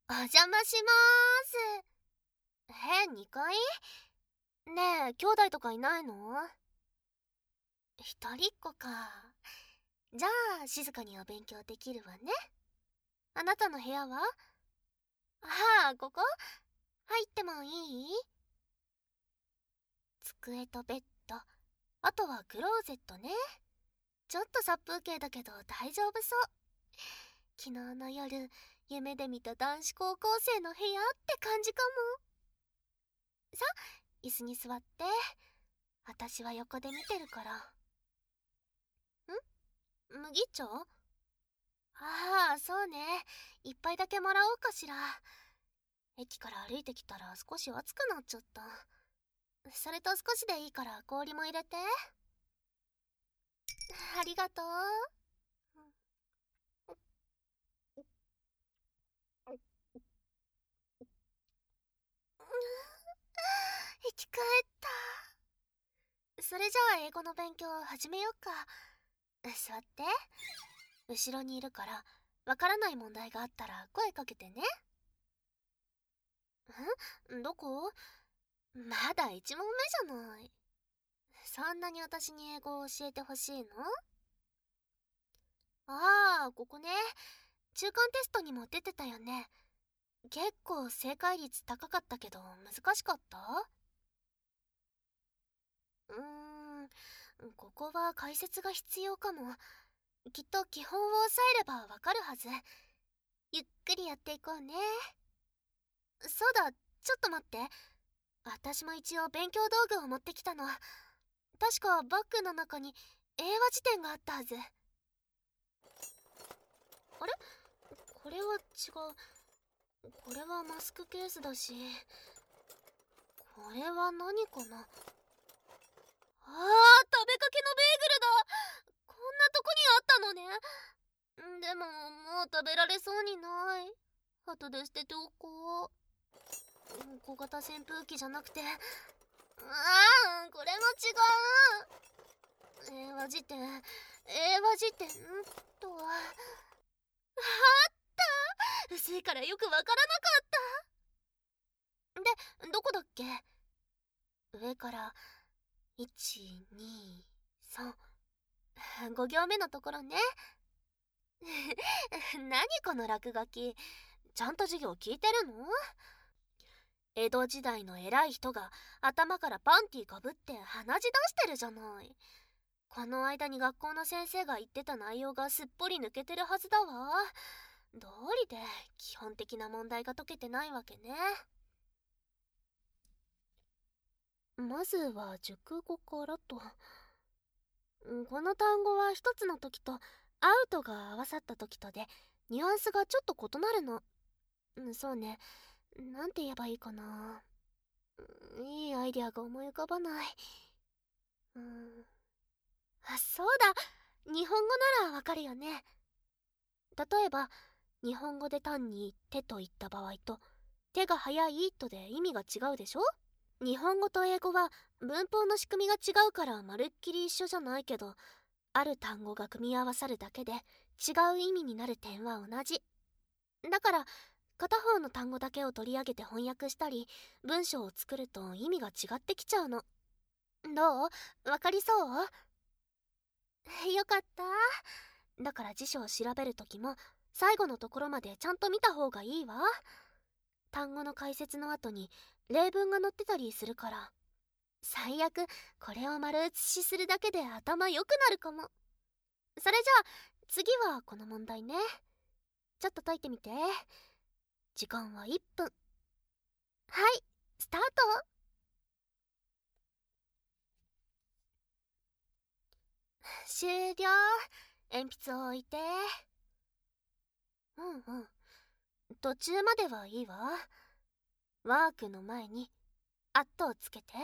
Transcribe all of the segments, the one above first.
お邪魔しまーす。2階？ねえ、兄弟とかいないの？一人っ子か。じゃあ、静かにお勉強できるわね。あなたの部屋は？ここ？入ってもいい？机とベッド、あとはクローゼットね。ちょっと殺風景だけど大丈夫そう。昨日の夜、夢で見た男子高校生の部屋って感じかも。さ、椅子に座って。私は横で見てるから。麦茶？そうね。一杯だけもらおうかしら。駅から歩いてきたら少し暑くなっちゃった。それと少しでいいから氷も入れて。ありがとう。生き返った。それじゃあ英語の勉強始めようか。座って。後ろにいるから、わからない問題があったら声かけてね。どこ？まだ1問目じゃない。そんなに私に英語を教えてほしいの？ここね。中間テストにも出てたよね。結構正解率高かったけど難しかった？ここは解説が必要かも。きっと基本を押さえればわかるはず。ゆっくりやっていこうね。そうだ、ちょっと待って。私も一応勉強道具を持ってきたの。確かバッグの中に英和辞典があったはず。あれ？これは違う。これはマスクケースだし。これは何かな？食べかけのベーグルだ。こんなとこにあったのね。でももう食べられそうにない。後で捨てておこう。小型扇風機じゃなくて、これも違う。英和辞典とは。薄いからよくわからなかった。で、どこだっけ？上から123、5行目のところね。何この落書き。ちゃんと授業聞いてるの？江戸時代の偉い人が頭からパンティかぶって鼻血出してるじゃない。この間に学校の先生が言ってた内容がすっぽり抜けてるはずだわ。どうりで基本的な問題が解けてないわけね。まずは熟語からと。この単語は一つの時とアウトが合わさった時とでニュアンスがちょっと異なるの。そうね。なんて言えばいいかな。いいアイデアが思い浮かばない。そうだ。日本語ならわかるよね。例えば、日本語で単に手と言った場合と、手が速いとで意味が違うでしょ？日本語と英語は文法の仕組みが違うからまるっきり一緒じゃないけど、ある単語が組み合わさるだけで違う意味になる点は同じ。だから、片方の単語だけを取り上げて翻訳したり、文章を作ると意味が違ってきちゃうの。どう？わかりそう？よかった。だから辞書を調べるときも最後のところまでちゃんと見た方がいいわ。単語の解説の後に例文が載ってたりするから。最悪これを丸写しするだけで頭良くなるかも。それじゃあ次はこの問題ね。ちょっと解いてみて。時間は1分。はい、スタート。終了。鉛筆を置いて。途中まではいいわ。ワークの前にアットをつけて。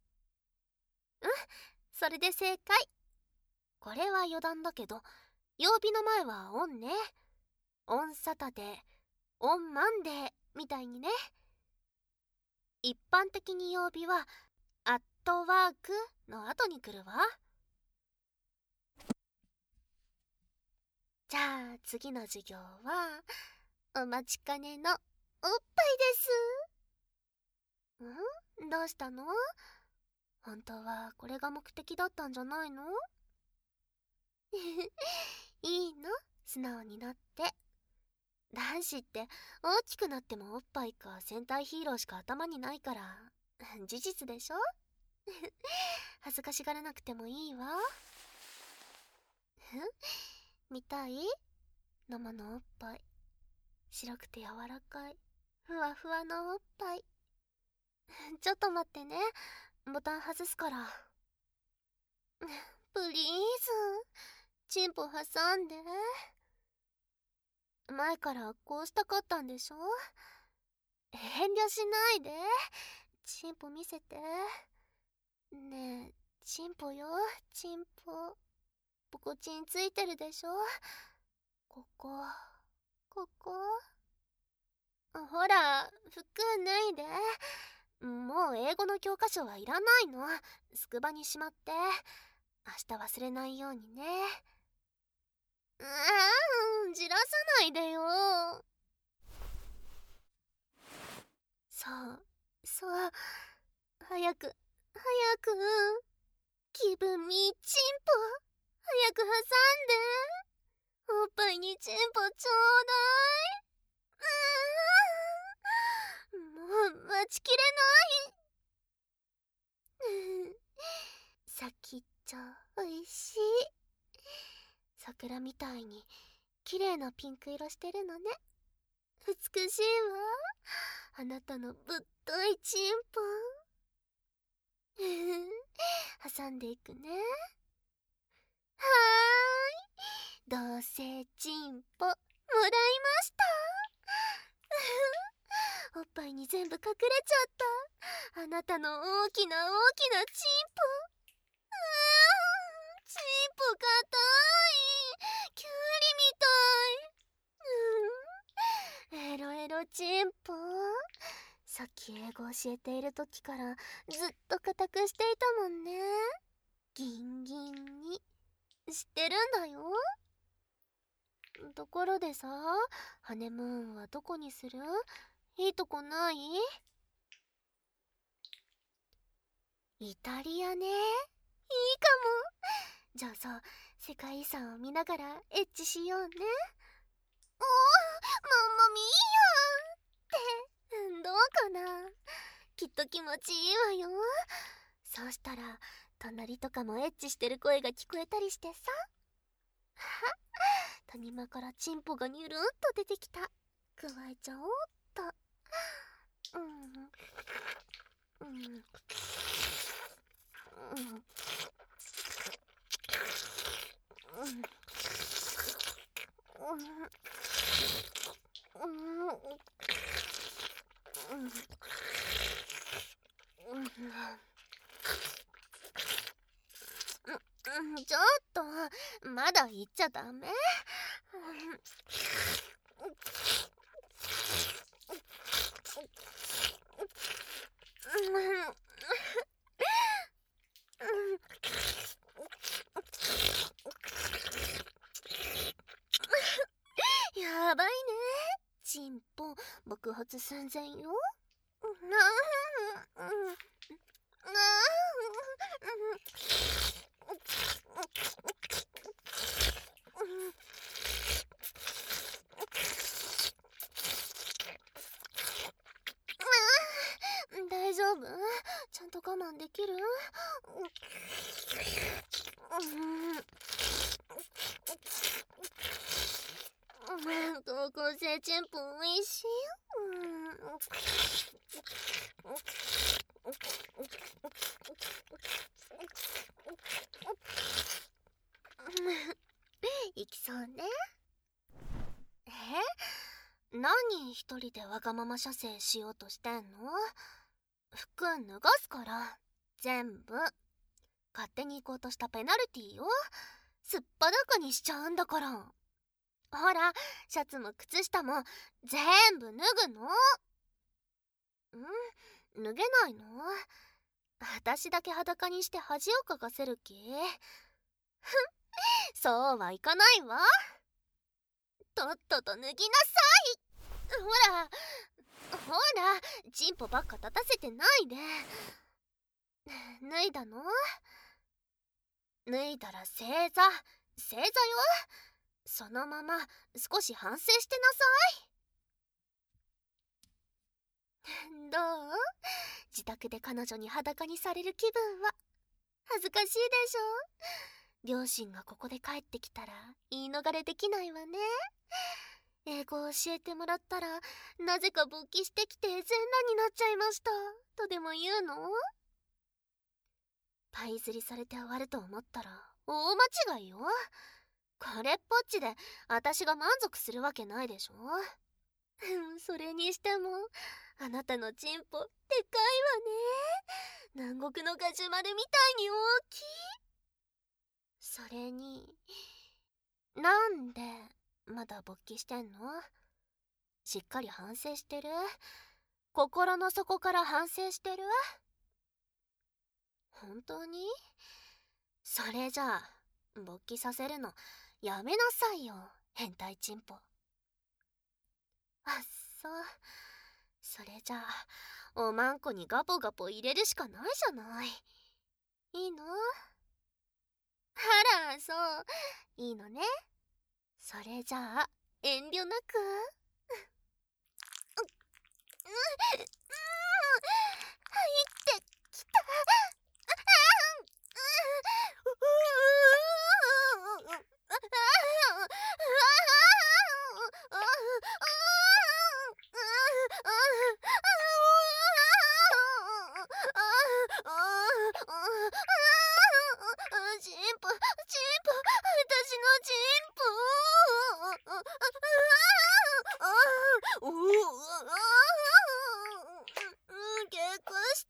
それで正解。これは余談だけど、曜日の前はオンね。オンサタデー、オンマンデーみたいにね。一般的に曜日はアットワークの後に来るわ。じゃあ次の授業はお待ちかねのおっぱいです。どうしたの？本当はこれが目的だったんじゃないの？いいの？素直になって。男子って大きくなってもおっぱいか戦隊ヒーローしか頭にないから事実でしょ？恥ずかしがらなくてもいいわ。見たい？ママのおっぱい。白くて柔らかいふわふわのおっぱい。ちょっと待ってね、ボタン外すから。プリーズ、チンポ挟んで。前からこうしたかったんでしょ？遠慮しないで。チンポ見せて。ねえ、チンポよ、チンポ。ポコチンついてるでしょ？ここ、ここ。ほら、服脱いで。もう英語の教科書はいらないの。机場にしまって。明日忘れないようにね。じらさないでよ。そう、そう、早く、早く。気分みチンポ、早く挟んで。おっぱいにチンポちょうだい。もう待ちきれない。先っちょおいしい。桜みたいに綺麗なピンク色してるのね。美しいわ、あなたのぶっといチンポ。挟んでいくね。はーい、どうせチンポもらいました。おっぱいに全部隠れちゃった。あなたの大きな大きなチンポ。チンポかたい。キュウリみたい。エロエロチンポ。さっき英語教えている時からずっと固くしていたもんね。ギンギンに。知ってるんだよ。ところでさ、ハネムーンはどこにする？いいとこない？イタリアね。いいかも。じゃあさ、世界遺産を見ながらエッチしようね。おー、マンマミーヤって、どうかな？きっと気持ちいいわよ。そうしたら、隣とかもエッチしてる声が聞こえたりしてさ。谷間からチンポがニュルンと出てきた。くわえちゃおうっと。ちょっと、まだ言っちゃダメ。やばいね。チンポ爆発寸前よ。大丈夫？ちゃんと我慢できる？高校生チンポおいしい。いきそうね。何一人でわがまま射精しようとしてんの？服脱がすから、全部。勝手に行こうとしたペナルティーよ。すっぱだかにしちゃうんだから。ほら、シャツも靴下も全部脱ぐの。脱げないの？私だけ裸にして恥をかかせる気？そうはいかないわ。とっとと脱ぎなさい。ほら。 ほら、チンポばっか立たせてないで。脱いだの？脱いだら正座よ。そのまま少し反省してなさい。どう？自宅で彼女に裸にされる気分は。恥ずかしいでしょ？両親がここで帰ってきたら言い逃れできないわね。英語を教えてもらったら、なぜか勃起してきて全裸になっちゃいましたとでも言うの？パイ釣りされて終わると思ったら大間違いよ。これっぽっちで私が満足するわけないでしょ。それにしてもあなたのチンポでかいわね。南国のガジュマルみたいに大きい。それに、なんでまだ勃起してんの？しっかり反省してる？心の底から反省してる？本当に？それじゃあ勃起させるのやめなさいよ、変態チンポ。あ、そう。それじゃあおまんこにガポガポ入れるしかないじゃない。いいの？あら、そう、いいのね。それじゃあ遠慮なく。入ってきた。チンポ、私のチンポ。結婚して。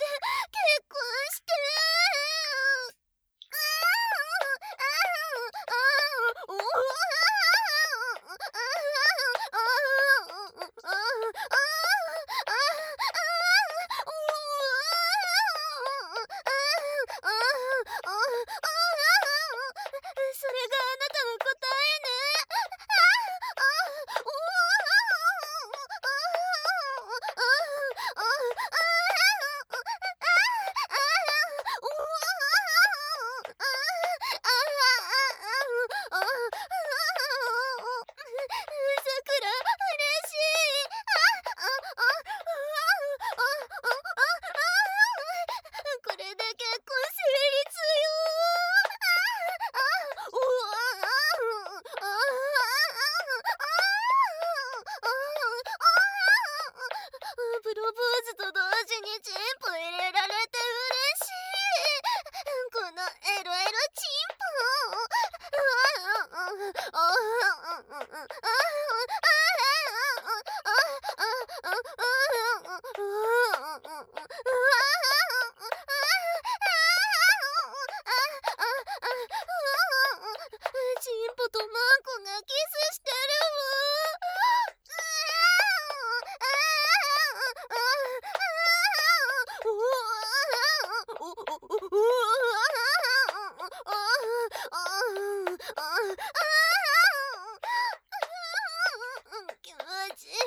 それがあなたの答えね。さくら、嬉しい。これで結婚成立よ。プロポーズと同時にチンポ入れられて嬉しい。このエロエロチンポ。チンポとマンコがキスしてる気持ちいい。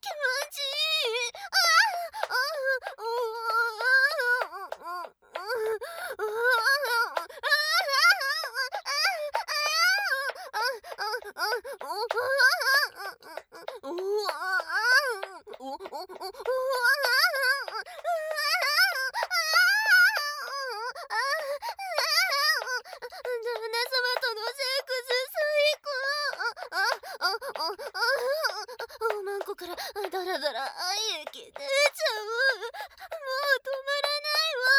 旦那様とのセックス最高。おまんこからダラダラ愛液出ちゃう。もう止まらないわ。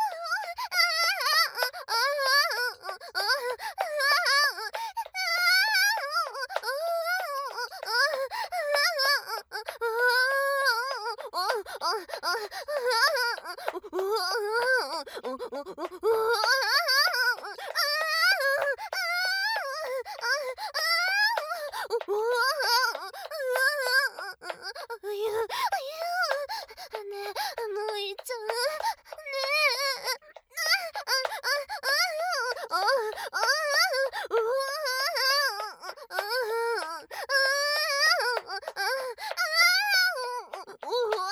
ねえ、もういっちゃう。ねえ。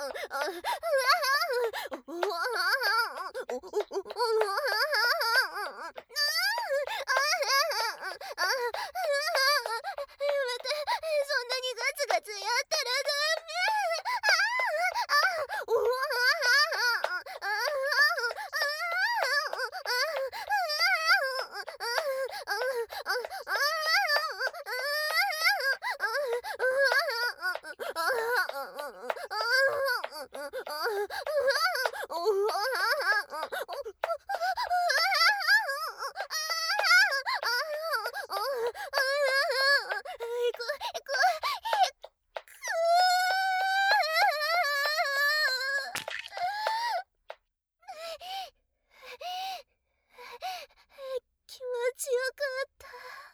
ガツやったらダメ。気持ちよかった。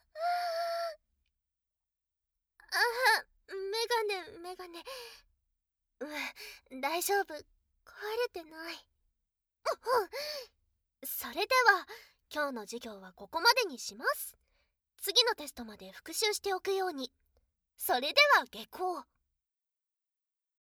メガネ。大丈夫。壊れてない。それでは、今日の授業はここまでにします。次のテストまで復習しておくように。それでは下校。